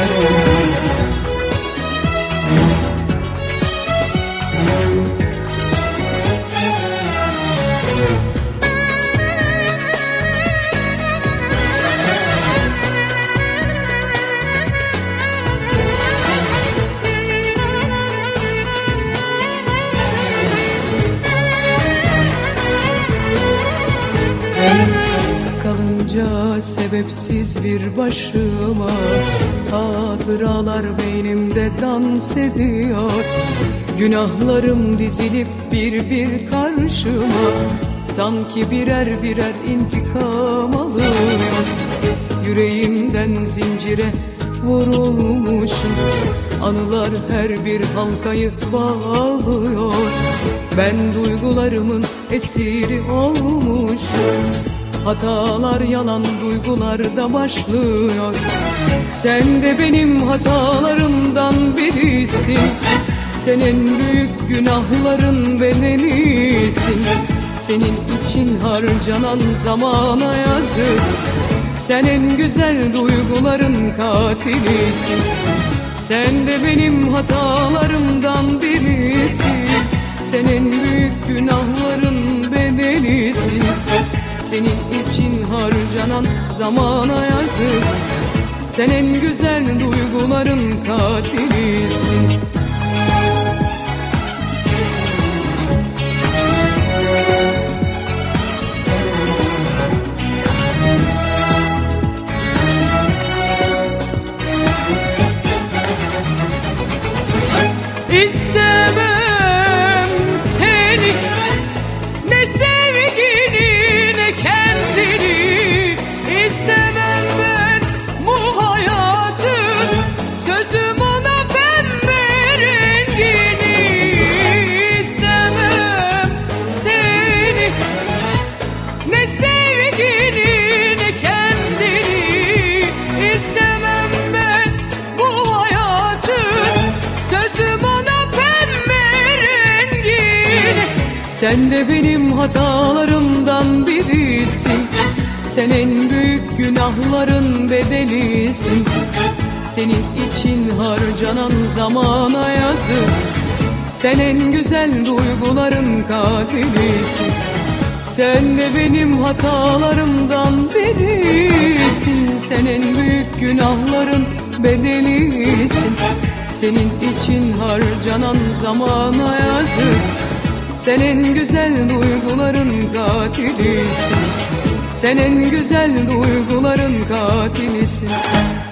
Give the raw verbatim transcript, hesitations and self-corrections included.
Kalınca sebepsiz bir başıma, hatıralar beynimde dans ediyor. Günahlarım dizilip bir bir karşıma, sanki birer birer intikam alıyor. Yüreğimden zincire vurulmuşum, anılar her bir halkayı bağlıyor. Ben duygularımın esiri olmuşum, hatalar yalan duygularda başlıyor. Sen de benim hatalarımdan birisin, sen en büyük günahların bedelisin. Senin için harcanan zamana yazık, sen en güzel duyguların katilisin. Sen de benim hatalarımdan birisin, sen en büyük günahların bedelisin. Senin için harcanan zamana yazık, sen en güzel duyguların katilisin. İstemem seni, ne sevgini ne kendini. İstemem ben bu hayatın, sözüm ona pembe rengini. İstemem seni, ne sevgini ne kendini. İstemem ben bu hayatın, sözüm ona pembe rengini. Sen de benim hatalarımdan birisin, sen en büyük günahların bedelisin. Senin için harcanan zamana yazık, sen en güzel duyguların katilisin. Sen de benim hatalarımdan birisin, sen en büyük günahların bedelisin. Senin için harcanan zamana yazık, sen en güzel duyguların katilisin. Sen en güzel duyguların katilisin.